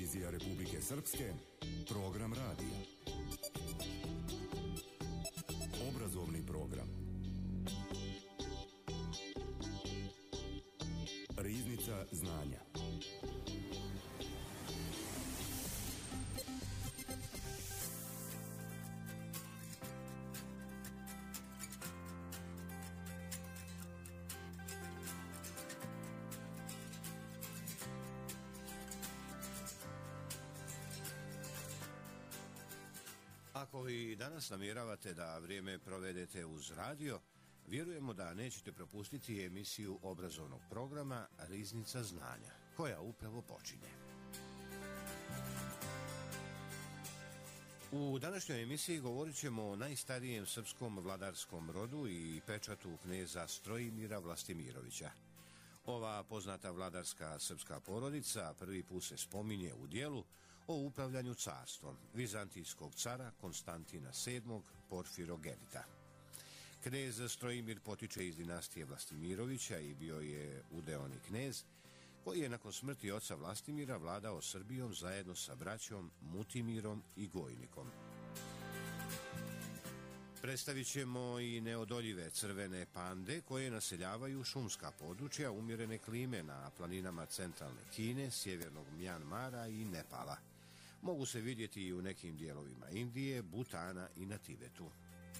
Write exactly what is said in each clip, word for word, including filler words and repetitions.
Televizija Republike Srpske, program radija. Obrazovni program. Riznica znanja. Ako vi danas namjeravate da vrijeme provedete uz radio, vjerujemo da nećete propustiti emisiju obrazovnog programa Riznica znanja, koja upravo počinje. U današnjoj emisiji govorit ćemo o najstarijem srpskom vladarskom rodu i pečatu kneza Strojimira Vlastimirovića. Ova poznata vladarska srpska porodica prvi put se spominje u dijelu o upravljanju carstvom vizantijskog cara Konstantina sedmog Porfirogenita. Knez Strojimir potiče iz dinastije Vlastimirovića i bio je udeoni knez koji je nakon smrti oca Vlastimira vladao Srbijom zajedno sa braćom Mutimirom i Gojnikom. Predstavit ćemo i neodoljive crvene pande koje naseljavaju šumska područja umjerene klime na planinama centralne Kine, sjevernog Mjanmara i Nepala. Mogu se vidjeti i u nekim dijelovima Indije, Butana i na Tibetu.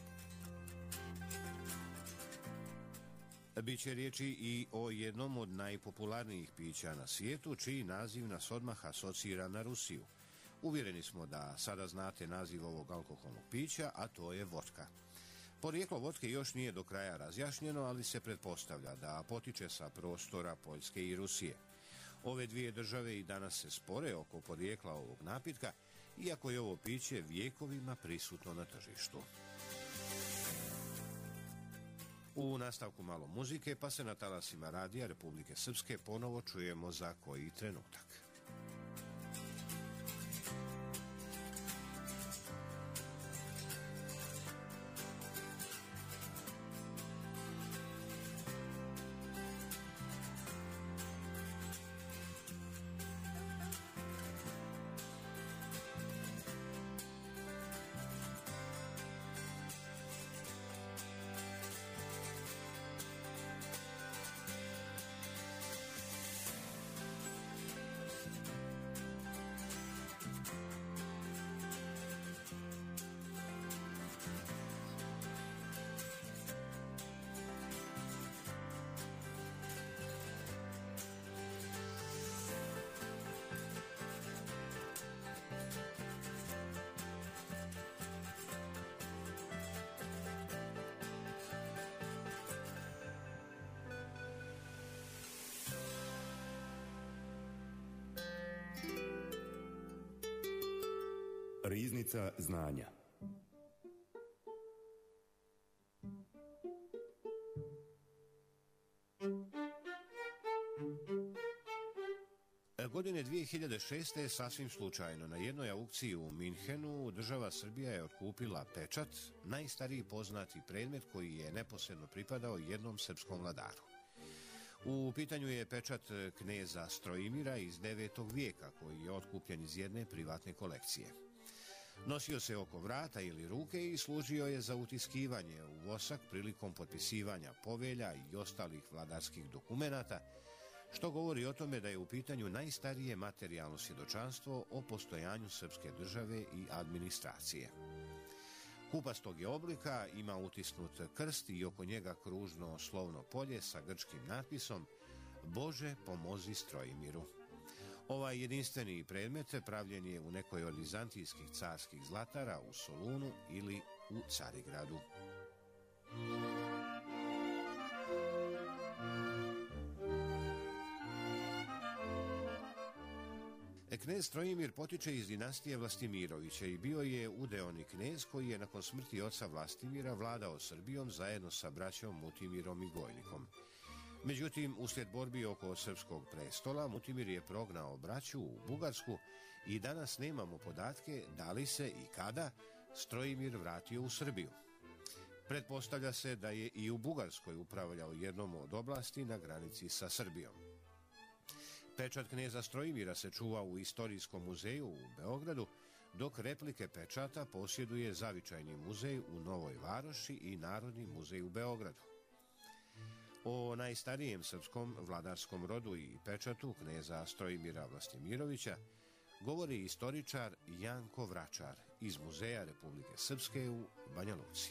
Biće riječi i o jednom od najpopularnijih pića na svijetu, čiji naziv nas odmah asocira na Rusiju. Uvjereni smo da sada znate naziv ovog alkoholnog pića, a to je vodka. Porijeklo vodke još nije do kraja razjašnjeno, ali se pretpostavlja da potiče sa prostora Poljske i Rusije. Ove dvije države i danas se spore oko porijekla ovog napitka, iako je ovo piće vijekovima prisutno na tržištu. U nastavku malo muzike, pa se na talasima radija Republike Srpske ponovo čujemo za koji trenutak. Riznica znanja. Godine dvije hiljade šeste. sasvim slučajno na jednoj aukciji u Minhenu država Srbija je otkupila pečat, najstariji poznati predmet koji je neposredno pripadao jednom srpskom vladaru. U pitanju je pečat kneza Strojimira iz devetog vijeka koji je otkupljen iz jedne privatne kolekcije. Nosio se oko vrata ili ruke i služio je za utiskivanje u vosak prilikom potpisivanja povelja i ostalih vladarskih dokumenata, što govori o tome da je u pitanju najstarije materijalno svjedočanstvo o postojanju srpske države i administracije. Kupastog je oblika, ima utisnut krst i oko njega kružno slovno polje sa grčkim natpisom Bože pomozi Strojimiru. Ovaj jedinstveni predmet pravljen je u nekoj od vizantijskih carskih zlatara u Solunu ili u Carigradu. Knez Strojimir potiče iz dinastije Vlastimirovića i bio je udeoni knez koji je nakon smrti oca Vlastimira vladao Srbijom zajedno sa braćom Mutimirom i Gojnikom. Međutim, uslijed borbi oko srpskog prestola, Mutimir je prognao braću u Bugarsku i danas nemamo podatke da li se i kada Strojimir vratio u Srbiju. Pretpostavlja se da je i u Bugarskoj upravljao jednom od oblasti na granici sa Srbijom. Pečat kneza Strojimira se čuva u Istorijskom muzeju u Beogradu, dok replike pečata posjeduje Zavičajni muzej u Novoj Varoši i Narodni muzej u Beogradu. O najstarijem srpskom vladarskom rodu i pečatu kneza Strojimira Vlastimirovića govori istoričar Janko Vračar iz Muzeja Republike Srpske u Banja Luci.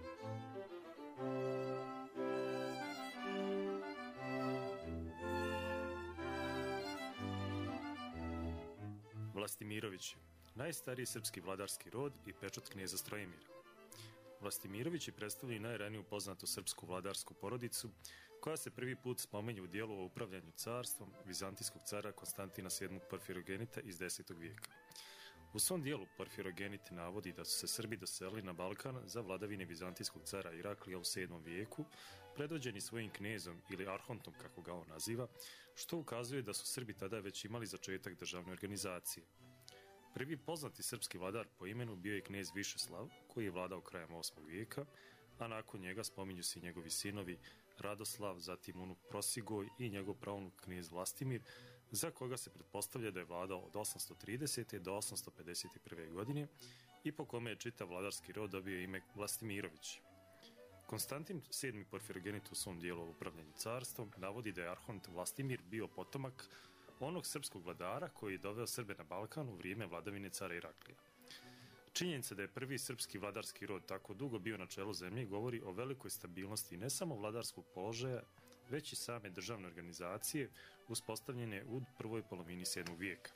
Vlastimirović, najstariji srpski vladarski rod i pečat kneza Strojimira. Vlastimirovići predstavljaju najraniju poznatu srpsku vladarsku porodicu, koja se prvi put spominje u dijelu o upravljanju carstvom vizantijskog cara Konstantina sedmog Porfirogenita iz desetog vijeka. U svom dijelu Porfirogenit navodi da su se Srbi doselili na Balkan za vladavine vizantijskog cara Iraklija u sedmom vijeku, predvođeni svojim knezom ili arhontom, kako ga on naziva, što ukazuje da su Srbi tada već imali začetak državne organizacije. Prvi poznati srpski vladar po imenu bio je knez Višeslav, koji je vladao krajem osmog vijeka, a nakon njega spominju se i njegovi sinovi Radoslav, zatim unuk Prosigoj i njegov praunuk knez Vlastimir, za koga se pretpostavlja da je vladao od osamsto tridesete do osamsto pedeset prve godine i po kome je čitav vladarski rod dobio ime Vlastimirović. Konstantin sedmi Porfirogenit u svom dijelu o upravljanju carstvom navodi da je arhont Vlastimir bio potomak onog srpskog vladara koji je doveo Srbe na Balkan u vrijeme vladavine cara Iraklija. Činjenica da je prvi srpski vladarski rod tako dugo bio na čelu zemlje govori o velikoj stabilnosti ne samo vladarskog položaja, već i same državne organizacije uspostavljene u prvoj polovini sedmog vijeka.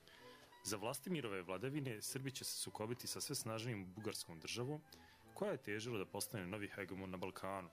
Za Vlastimirove vladavine Srbi će se sukobiti sa sve snažnijim bugarskom državom, koja je težila da postane novi hegemon na Balkanu.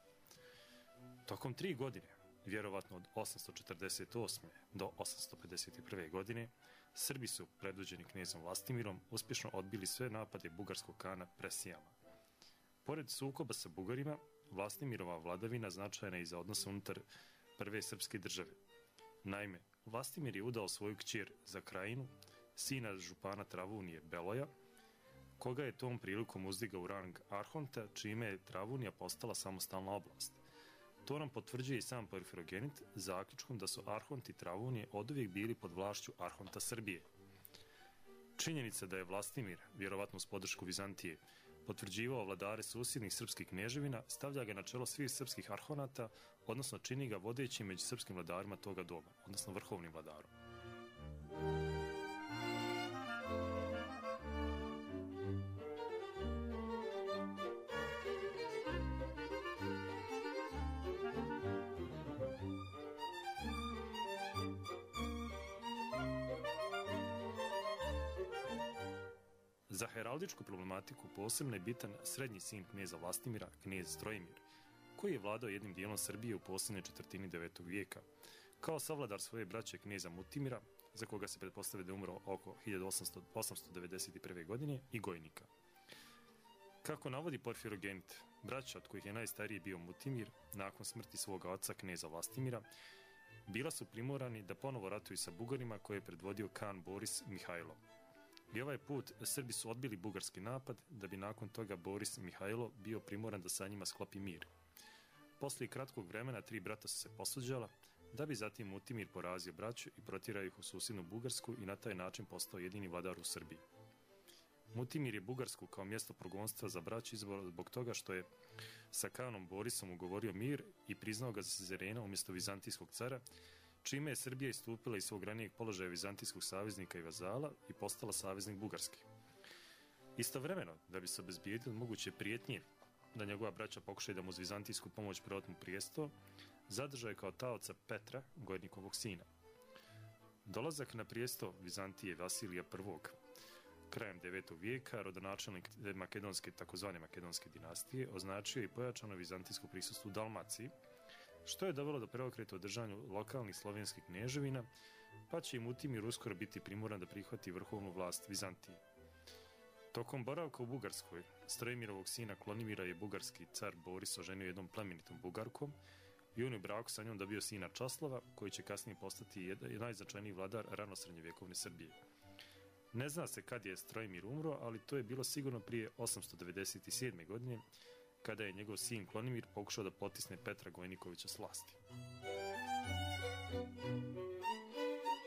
Tokom tri godine, vjerovatno od osamsto četrdeset osme do osamsto pedeset prve godine, Srbi su, predvođeni knezom Vlastimirom, uspješno odbili sve napade bugarskog kana Presijama. Pored sukoba sa Bugarima, Vlastimirova vladavina značajna je i za odnose unutar prve srpske države. Naime, Vlastimir je udao svoju kćer za Krajinu, sina župana Travunije Beloja, koga je tom prilikom uzdigao u rang arhonta, čime je Travunija postala samostalna oblast. To nam potvrđuje i sam Porfirogenit zaključkom da su arhonti Travunije oduvijek bili pod vlašću arhonta Srbije. Činjenica da je Vlastimir, vjerovatno uz podršku Vizantije, potvrđivao vladare susjednih srpskih kneževina, stavlja ga na čelo svih srpskih arhonata, odnosno čini ga vodećim među srpskim vladarima toga doba, odnosno vrhovnim vladarom. Za heraldičku problematiku posebno je bitan srednji sin kneza Vlastimira, knez Strojimir, koji je vladao jednim dijelom Srbije u posljednjoj četvrtini devetog vijeka, kao savladar svoje braće kneza Mutimira, za koga se pretpostavlja da je umro oko hiljadu osamsto devedeset prve godine, i Gojnika. Kako navodi Porfirogenit, braća od kojih je najstariji bio Mutimir, nakon smrti svoga oca kneza Vlastimira, bila su primorani da ponovo ratuju sa Bugarima koje je predvodio kan Boris Mihajlo. I ovaj put Srbi su odbili bugarski napad, da bi nakon toga Boris Mihajlo bio primoran da sa njima sklopi mir. Poslije kratkog vremena tri brata su se posvađala, da bi zatim Mutimir porazio braću i protjerao ih u susjednu Bugarsku i na taj način postao jedini vladar u Srbiji. Mutimir je Bugarsku kao mjesto progonstva za braću izbrao zbog toga što je sa kanom Borisom ugovorio mir i priznao ga za suzerena umjesto vizantijskog cara, čime je Srbija istupila iz svog ranijeg položaja vizantijskog saveznika i vazala i postala saveznik Bugarski. Istovremeno, da bi se obezbijedili moguće prijetnje da njegova braća pokušaju da mu uz vizantijsku pomoć preotmu prijesto, zadržao je kao taoca Petra, Gojnikovog sina. Dolazak na prijesto Vizantije Vasilija prvog krajem devetog vijeka, rodonačelnik makedonske, takozvane makedonske dinastije, označio i pojačano vizantijsko prisustvo u Dalmaciji, što je dovelo do preokreta u držanju lokalnih slovenskih kneževina, pa će i Mutimir uskoro biti primoran da prihvati vrhovnu vlast Vizantije. Tokom boravka u Bugarskoj, Strojimirovog sina Klonimira je bugarski car Boris oženio jednom plemenitom Bugarkom i on u braku sa njom dobio sina Časlava, koji će kasnije postati jedan najznačajniji vladar ranosrednjovjekovne Srbije. Ne zna se kad je Strojimir umro, ali to je bilo sigurno prije osamsto devedeset sedme godine, kada je njegov sin Klonimir pokušao da potisne Petra Gojnikovića s vlasti.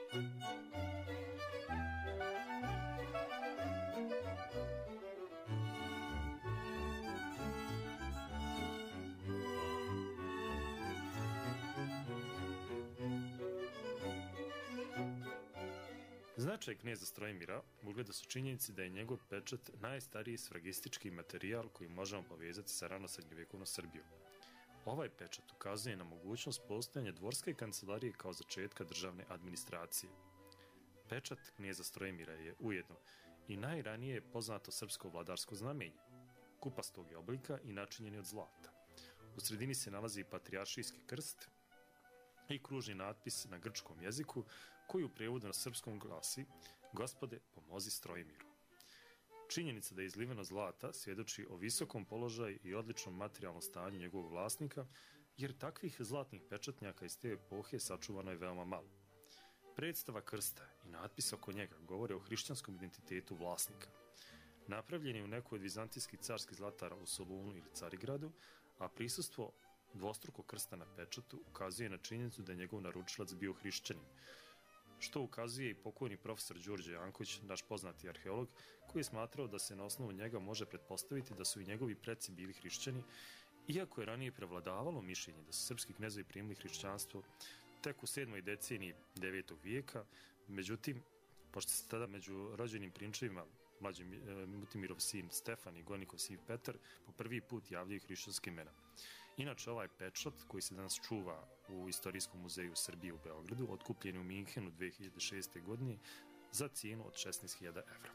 Značaj kneza Strojimira ugleda su činjenici da je njegov pečat najstariji sfragistički materijal koji možemo povezati sa rano srednjovjekovnom Srbijom. Ovaj pečat ukazuje na mogućnost postojanja dvorske kancelarije kao začetka državne administracije. Pečat kneza Strojimira je ujedno i najranije poznato srpsko vladarsko znamenje. Kupastog je oblika i načinjen je od zlata. U sredini se nalazi patrijaršijski krst i kružni natpis na grčkom jeziku koji u prijevodu na srpskom glasi: Gospode, pomozi Strojimiru. Činjenica da je izliveno zlata svjedoči o visokom položaju i odličnom materijalnom stanju njegovog vlasnika, jer takvih zlatnih pečatnjaka iz te epohe sačuvano je veoma malo. Predstava krsta i natpis oko njega govore o hrišćanskom identitetu vlasnika. Napravljen je u nekoj od vizantijskih carskih zlatara u Solunu ili Carigradu, a prisustvo dvostrukog krsta na pečatu ukazuje na činjenicu da je njegov naručilac bio hrišćanin, što ukazuje i pokojni profesor Đorđe Janković, naš poznati arheolog, koji je smatrao da se na osnovu njega može pretpostaviti da su i njegovi preci bili hrišćani, iako je ranije prevladavalo mišljenje da su srpski knezovi primili hrišćanstvo tek u sedmoj deceniji devetog vijeka. Međutim, pošto se tada među rođenim prinčevima mlađi Mutimirov sin Stefan i Gornikov sin Petar po prvi put javljaju hrišćanske imena. Inače, ovaj pečat koji se danas čuva u Istorijskom muzeju Srbije u Beogradu otkupljen je u Minhenu dve hiljade šeste. godine za cijenu od šesnaest hiljada evra.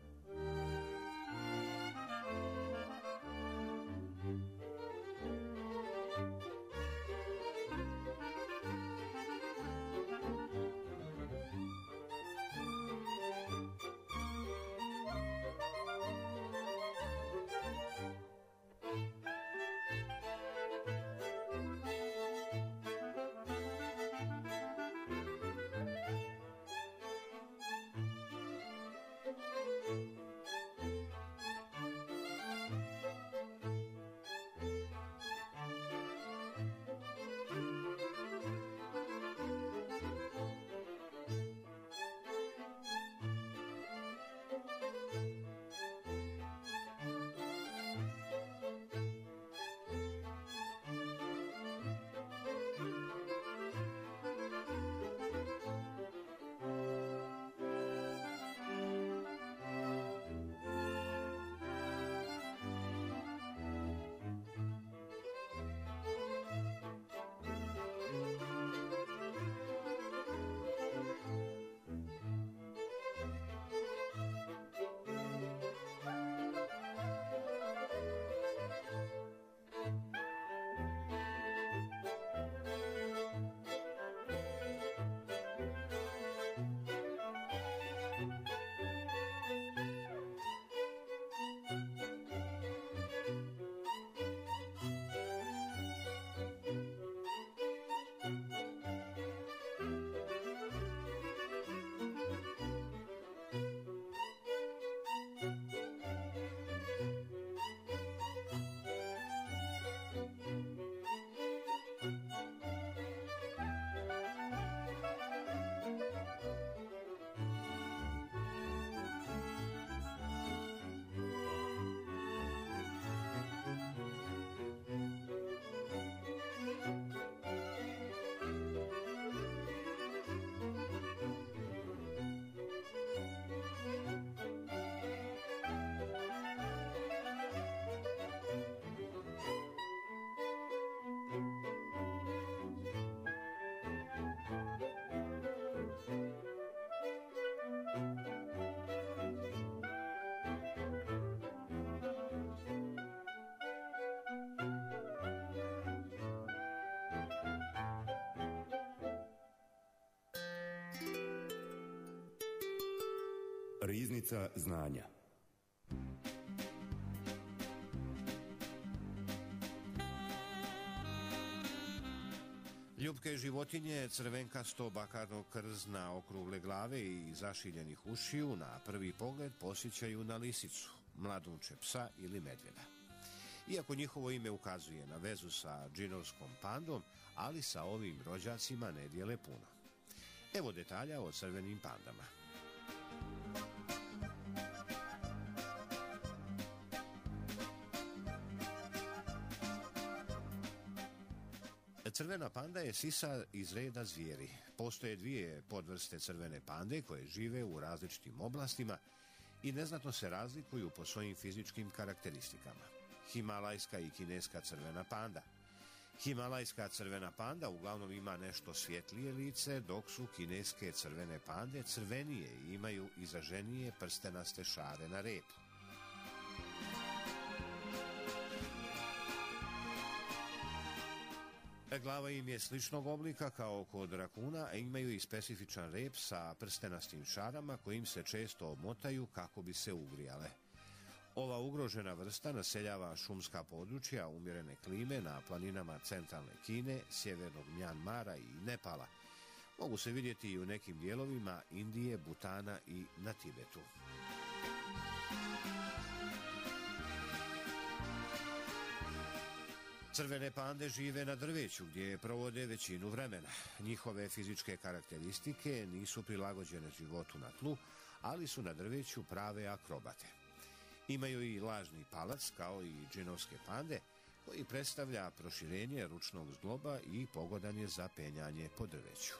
Riznica znanja. Ljupke životinje, crvenkasto bakarno krzna okrugle glave i zašiljenih ušiju na prvi pogled posjećaju na lisicu, mladunče psa ili medvjeda. Iako njihovo ime ukazuje na vezu sa džinovskom pandom, ali sa ovim rođacima ne dijele puno. Evo detalja o crvenim pandama. Crvena panda je sisa iz reda zvijeri. Postoje dvije podvrste crvene pande koje žive u različitim oblastima i neznatno se razlikuju po svojim fizičkim karakteristikama. Himalajska i kineska crvena panda. Himalajska crvena panda uglavnom ima nešto svjetlije lice, dok su kineske crvene pande crvenije i imaju izraženije prstenaste šare na repu. Glava im je sličnog oblika kao kod rakuna, a imaju i specifičan rep sa prstenastim šarama kojim se često omotaju kako bi se ugrijale. Ova ugrožena vrsta naseljava šumska područja umjerene klime na planinama centralne Kine, sjevernog Mjanmara i Nepala. Mogu se vidjeti i u nekim dijelovima Indije, Butana i na Tibetu. Crvene pande žive na drveću gdje provode većinu vremena. Njihove fizičke karakteristike nisu prilagođene životu na tlu, ali su na drveću prave akrobate. Imaju i lažni palac kao i džinovske pande, koji predstavlja proširenje ručnog zgloba i pogodan je za penjanje po drveću.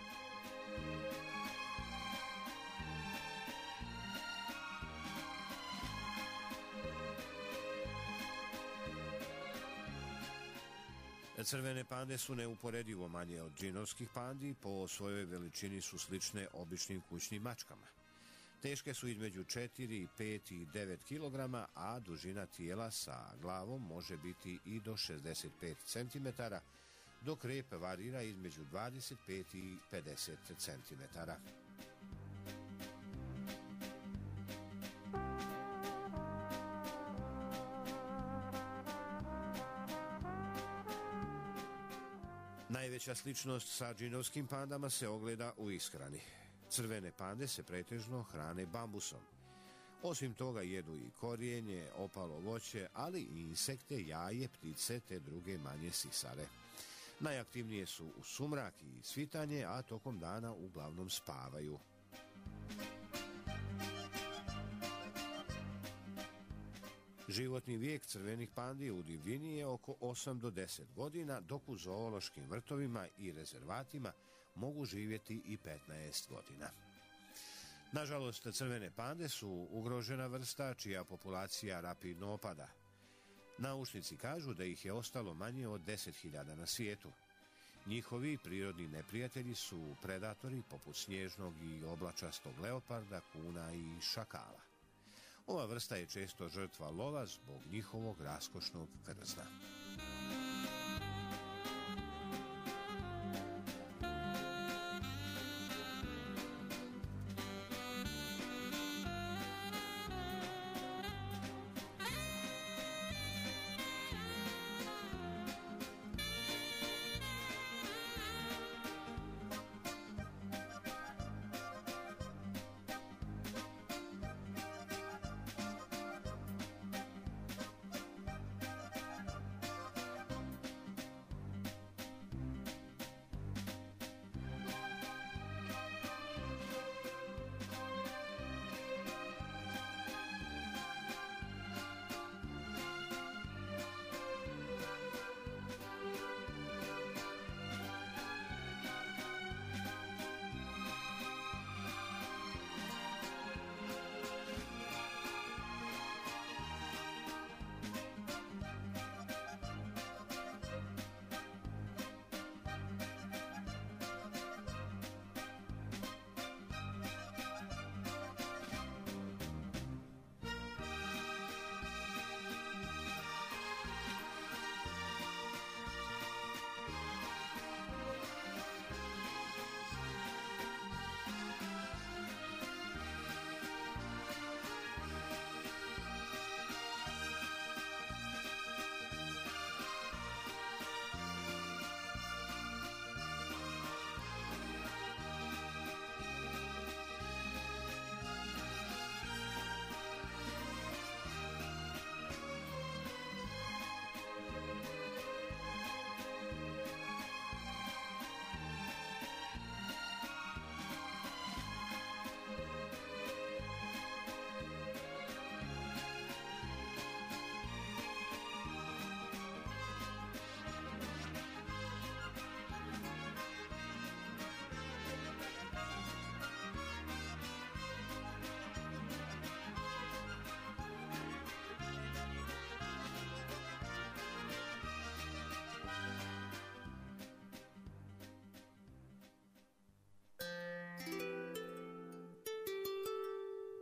Crvene pande su neuporedivo manje od džinovskih pandi, po svojoj veličini su slične običnim kućnim mačkama. Teške su između četiri, pet i devet kilograma, a dužina tijela sa glavom može biti i do šezdeset pet centimetara, dok rep varira između dvadeset pet i pedeset centimetara. Najveća sličnost sa džinovskim pandama se ogleda u ishrani. Crvene pande se pretežno hrane bambusom. Osim toga jedu i korijenje, opalo voće, ali i insekte, jaje, ptice te druge manje sisare. Najaktivnije su u sumrak i svitanje, a tokom dana uglavnom spavaju. Životni vijek crvenih pandi u divljini je oko osam do deset godina, dok u zoološkim vrtovima i rezervatima mogu živjeti i petnaest godina. Nažalost, crvene pande su ugrožena vrsta čija populacija rapidno opada. Naučnici kažu da ih je ostalo manje od deset hiljada na svijetu. Njihovi prirodni neprijatelji su predatori poput snježnog i oblačastog leoparda, kuna i šakala. Ova vrsta je često žrtva lova zbog njihovog raskošnog krzna.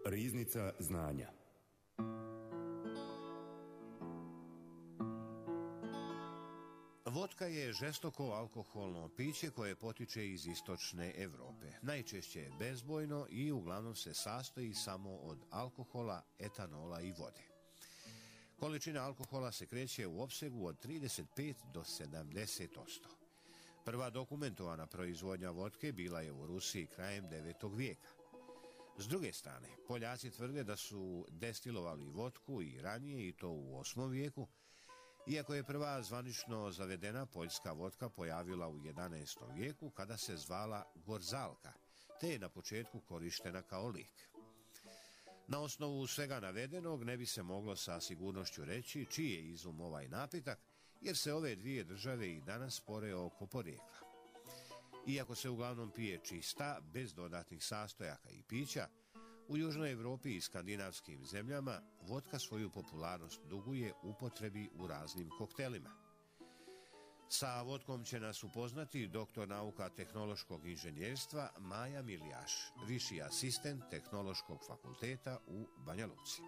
Riznica znanja. Vodka je žestoko alkoholno piće koje potiče iz istočne Evrope. Najčešće je bezbojno i uglavnom se sastoji samo od alkohola, etanola i vode. Količina alkohola se kreće u opsegu od trideset pet do sedamdeset posto. Prva dokumentovana proizvodnja vodke bila je u Rusiji krajem devetog vijeka. S druge strane, Poljaci tvrde da su destilovali vodku i ranije, i to u osmom vijeku, iako je prva zvanično zavedena poljska vodka pojavila u jedanaestom vijeku kada se zvala gorzalka, te je na početku korištena kao lijek. Na osnovu svega navedenog ne bi se moglo sa sigurnošću reći čiji je izum ovaj napitak, jer se ove dvije države i danas spore oko porijekla. Iako se uglavnom pije čista, bez dodatnih sastojaka i pića, u Južnoj Evropi i skandinavskim zemljama vodka svoju popularnost duguje upotrebi u raznim koktelima. Sa vodkom će nas upoznati doktor nauka tehnološkog inženjerstva Maja Milijaš, viši asistent Tehnološkog fakulteta u Banja Luci.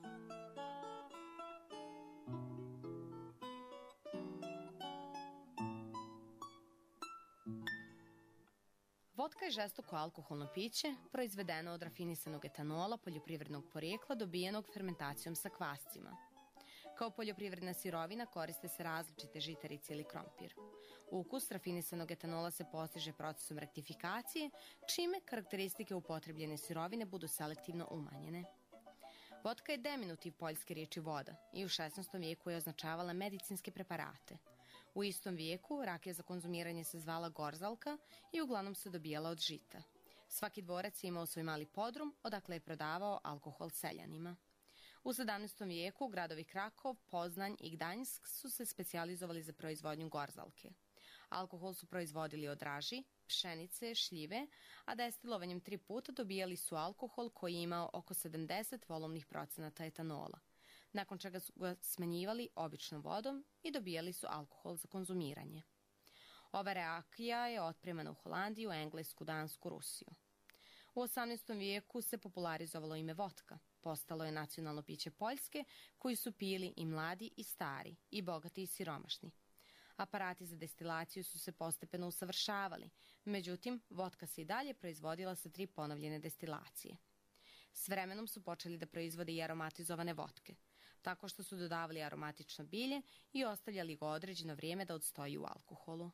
Vodka je žestoko alkoholno piće, proizvedeno od rafinisanog etanola poljoprivrednog porijekla dobijenog fermentacijom sa kvascima. Kao poljoprivredna sirovina koriste se različite žitarice ili krompir. Ukus rafinisanog etanola se postiže procesom rektifikacije, čime karakteristike upotrebljene sirovine budu selektivno umanjene. Vodka je deminutiv poljske riječi voda i u šesnaestom vijeku je označavala medicinske preparate. U istom vijeku rakija za konzumiranje se zvala gorzalka i uglavnom se dobijala od žita. Svaki dvorac je imao svoj mali podrum, odakle je prodavao alkohol seljanima. U sedamnaestom vijeku gradovi Krakov, Poznanj i Gdanjsk su se specijalizovali za proizvodnju gorzalke. Alkohol su proizvodili od raži, pšenice, šljive, a destilovanjem tri puta dobijali su alkohol koji je imao oko sedamdeset volovnih procenata etanola, nakon čega su ga smanjivali običnom vodom i dobijali su alkohol za konzumiranje. Ova rakija je otpremana u Holandiju, Englesku, Dansku, Rusiju. U osamnaestom vijeku se popularizovalo ime vodka. Postalo je nacionalno piće Poljske, koji su pili i mladi i stari, i bogati i siromašni. Aparati za destilaciju su se postepeno usavršavali, međutim, vodka se i dalje proizvodila sa tri ponovljene destilacije. S vremenom su počeli da proizvode i aromatizovane vodke, tako što su dodavali aromatično bilje i ostavljali ga određeno vrijeme da odstoji u alkoholu.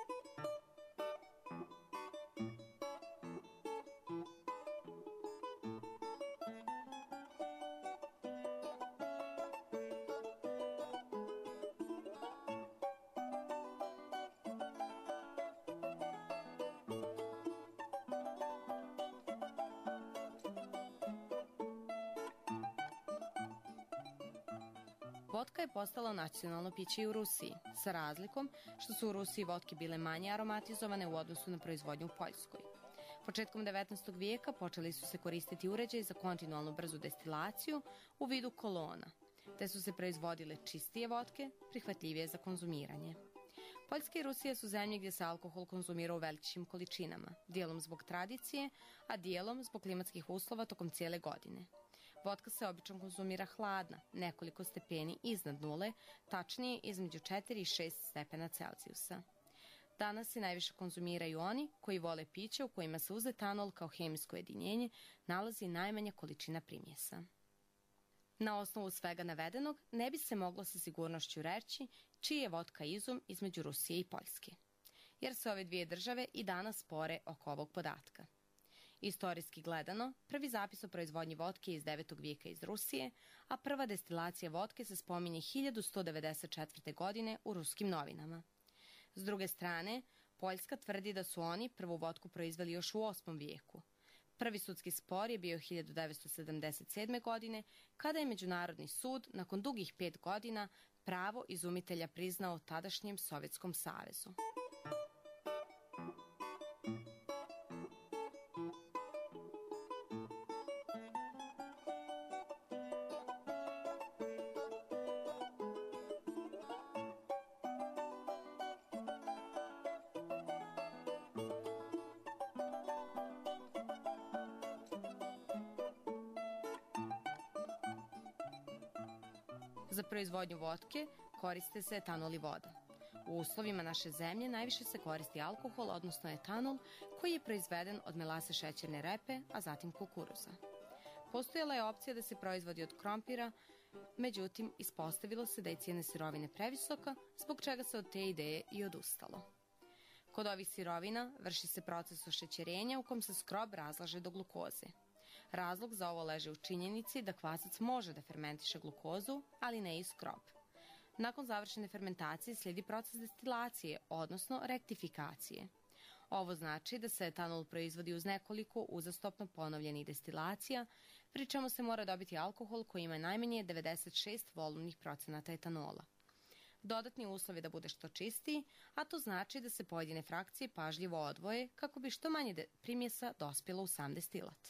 Vodka je postala nacionalno piće i u Rusiji, sa razlikom što su u Rusiji vodke bile manje aromatizovane u odnosu na proizvodnju u Poljskoj. Početkom devetnaestog vijeka počeli su se koristiti uređaji za kontinualnu brzu destilaciju u vidu kolona, te su se proizvodile čistije vodke, prihvatljivije za konzumiranje. Poljska i Rusija su zemlje gdje se alkohol konzumira u velikim količinama, dijelom zbog tradicije, a dijelom zbog klimatskih uslova tokom cijele godine. Vodka se obično konzumira hladna, nekoliko stepeni iznad nule, tačnije između četiri i šest stepena Celzijusa. Danas se najviše konzumiraju oni koji vole piće u kojima se uz etanol kao hemijsko jedinjenje nalazi najmanja količina primjesa. Na osnovu svega navedenog ne bi se moglo sa sigurnošću reći čiji je vodka izum između Rusije i Poljske, jer se ove dvije države i danas spore oko ovog podatka. Istorijski gledano, prvi zapis o proizvodnji vodke je iz devetog vijeka iz Rusije, a prva destilacija vodke se spominje hiljadu sto devedeset četvrte. godine u ruskim novinama. S druge strane, Poljska tvrdi da su oni prvu vodku proizveli još u osmom vijeku. Prvi sudski spor je bio hiljadu devetsto sedamdeset sedme. godine, kada je Međunarodni sud, nakon dugih pet godina, pravo izumitelja priznao tadašnjem Sovjetskom savezu. Za proizvodnju votke koriste se etanol i voda. U uslovima naše zemlje najviše se koristi alkohol, odnosno etanol, koji je proizveden od melase šećerne repe, a zatim kukuruza. Postojala je opcija da se proizvodi od krompira, međutim, ispostavilo se da je cijena sirovine previsoka, zbog čega se od te ideje i odustalo. Kod ovih sirovina vrši se proces ošećerenja u kom se skrob razlaže do glukoze. Razlog za ovo leži u činjenici da kvasac može da fermentiše glukozu, ali ne i skrob. Nakon završene fermentacije slijedi proces destilacije, odnosno rektifikacije. Ovo znači da se etanol proizvodi uz nekoliko uzastopno ponovljenih destilacija, pri čemu se mora dobiti alkohol koji ima najmanje devedeset šest volumnih procenata etanola. Dodatni uslov je da bude što čistiji, a to znači da se pojedine frakcije pažljivo odvoje kako bi što manje primjesa dospjelo u sam destilat.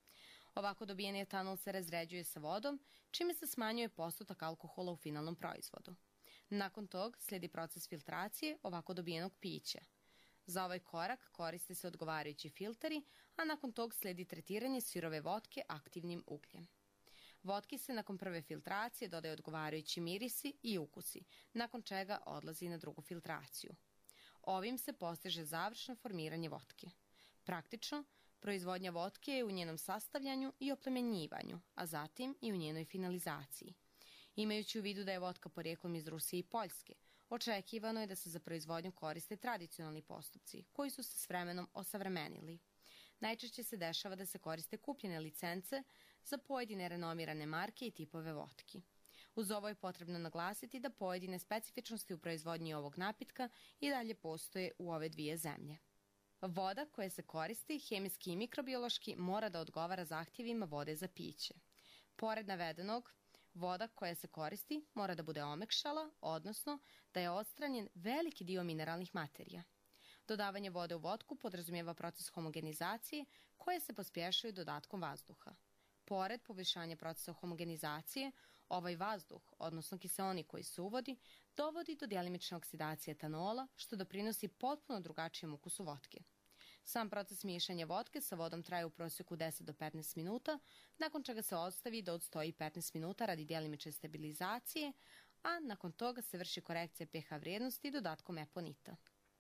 Ovako dobijeni etanol se razređuje sa vodom, čime se smanjuje postotak alkohola u finalnom proizvodu. Nakon tog slijedi proces filtracije ovako dobijenog pića. Za ovaj korak koriste se odgovarajući filteri, a nakon tog slijedi tretiranje sirove votke aktivnim ugljem. Votki se nakon prve filtracije dodaju odgovarajući mirisi i ukusi, nakon čega odlazi na drugu filtraciju. Ovim se postiže završno formiranje votke. Praktično, proizvodnja votke je u njenom sastavljanju i oplemenjivanju, a zatim i u njenoj finalizaciji. Imajući u vidu da je votka porijeklom iz Rusije i Poljske, očekivano je da se za proizvodnju koriste tradicionalni postupci, koji su se s vremenom osavremenili. Najčešće se dešava da se koriste kupljene licence za pojedine renomirane marke i tipove votki. Uz ovo je potrebno naglasiti da pojedine specifičnosti u proizvodnji ovog napitka i dalje postoje u ove dvije zemlje. Voda koja se koristi, hemijski i mikrobiološki, mora da odgovara zahtjevima vode za piće. Pored navedenog, voda koja se koristi mora da bude omekšala, odnosno da je odstranjen veliki dio mineralnih materija. Dodavanje vode u votku podrazumijeva proces homogenizacije koje se pospješuje dodatkom vazduha. Pored poboljšanja procesa homogenizacije, ovaj vazduh, odnosno kiseonik koji se uvodi, dovodi do djelimične oksidacije etanola, što doprinosi potpuno drugačijem ukusu votke. Sam proces miješanja votke sa vodom traje u prosjeku deset do petnaest minuta, nakon čega se ostavi da odstoji petnaest minuta radi djelimične stabilizacije, a nakon toga se vrši korekcija pH vrijednosti dodatkom eponita.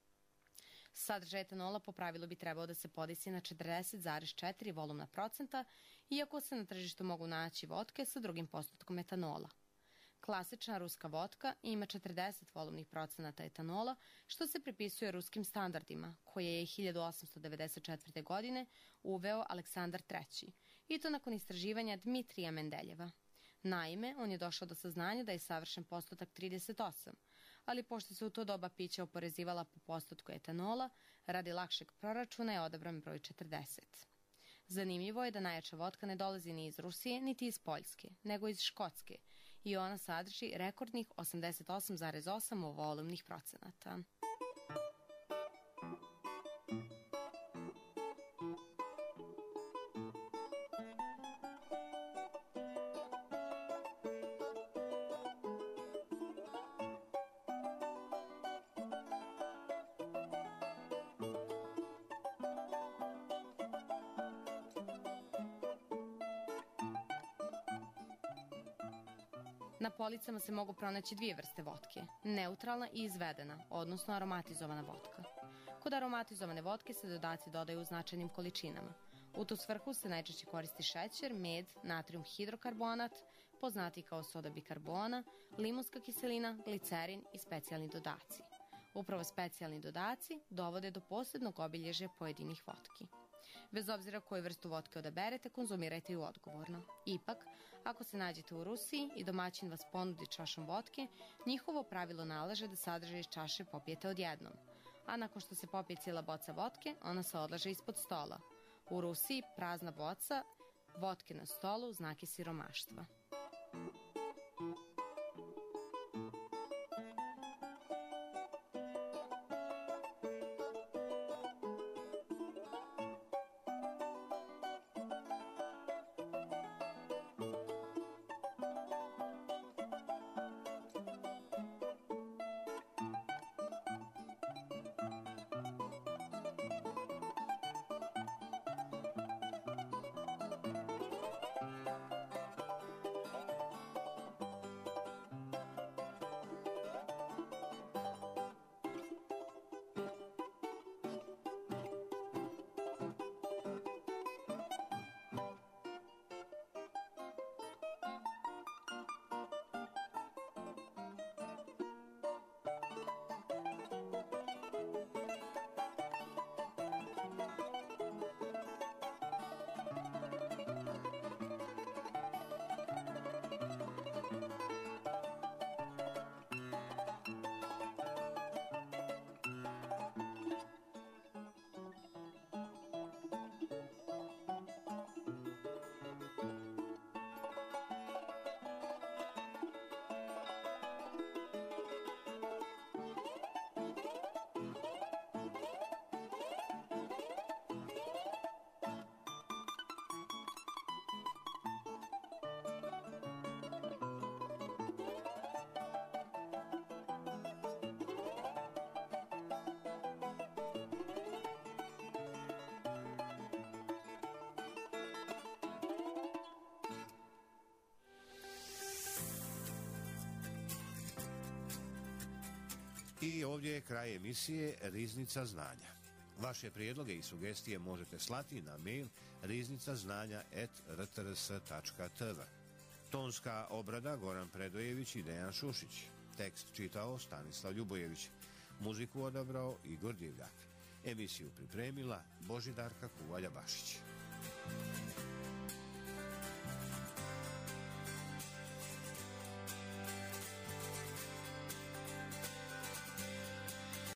Sadržaj etanola po pravilu bi trebao da se podisi na četrdeset zarez četiri volumna procenta, iako se na tržištu mogu naći votke sa drugim postotkom etanola. Klasična ruska votka ima četrdeset volumnih procenata etanola, što se pripisuje ruskim standardima, koje je hiljadu osamsto devedeset četvrte. godine uveo Aleksandar treći, i to nakon istraživanja Dmitrija Mendeljeva. Naime, on je došao do saznanja da je savršen postotak trideset osam, ali pošto se u to doba pića oporezivala po postotku etanola, radi lakšeg proračuna je odabran broj četrdeset. Zanimljivo je da najjača votka ne dolazi ni iz Rusije, niti iz Poljske, nego iz Škotske, i ona sadrži rekordnih osamdeset osam zarez osam volumnih procenata. Na policama se mogu pronaći dvije vrste votke, neutralna i izvedena, odnosno aromatizovana votka. Kod aromatizovane votke se dodaci dodaju u značajnim količinama. U tu svrhu se najčešće koristi šećer, med, natrijum hidrokarbonat, poznati kao soda bikarbona, limunska kiselina, glicerin i specijalni dodaci. Upravo specijalni dodaci dovode do posebnog obilježja pojedinih votki. Bez obzira koju vrstu votke odaberete, konzumirajte ju odgovorno. Ipak, ako se nađete u Rusiji i domaćin vas ponudi čašom votke, njihovo pravilo nalaže da sadržaj iz čaše popijete odjednom. A nakon što se popije cijela boca votke, ona se odlaže ispod stola. U Rusiji prazna boca votke na stolu znak je siromaštva. I ovdje je kraj emisije Riznica znanja. Vaše prijedloge i sugestije možete slati na mail riznicaznanja at r t r s tačka t v. Tonska obrada Goran Predojević i Dejan Šušić. Tekst čitao Stanislav Ljubojević. Muziku odabrao Igor Divljak. Emisiju pripremila Božidarka Kuvalja Bašić.